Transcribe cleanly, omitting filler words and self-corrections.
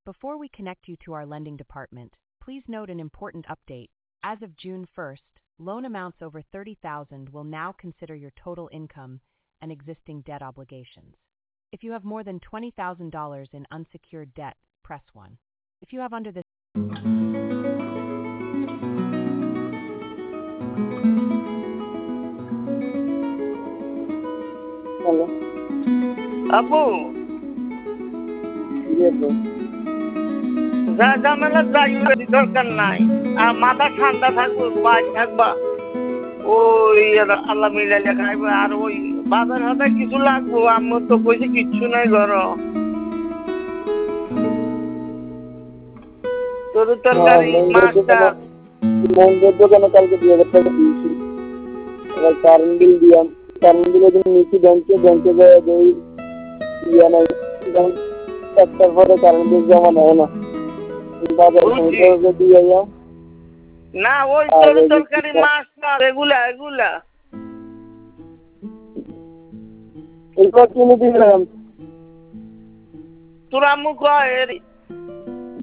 Before we connect you to our lending department, please note an important update. As of June 1st, loan amounts over $30,000 will now consider your total income and existing debt obligations. If you have more than $20,000 in unsecured debt, press 1. If you have under this hello আব্বু জি আপু যা ঝামেলা যাই দরকার নাই আর মাথা ঠান্ডা থাকবো বাইরে থাকবা ওই আল্লাহ মিলাইলে খাইবো আর ওই বাজার হাতে কিছু লাগবো আমার তো কইছে কিচ্ছু নাই ঘর তোর তরকারি মাছটা মন্দিরের দোকানে কালকে 2,000 টাকা দিয়েছি এবার কারেন্ট বিল দিলাম কারেন্ট বিলের জন্য নিচে ব্যাংকে যায় ওই ইয়ে নাই একটার পরে কারেন্ট বিল জমা নেয় না বাজার সমস্যা দিয়ে যাও না ওই তোর তরকারি মাছটা এগুলা এইটা কিনে দিলাম তোর আম্মু কয়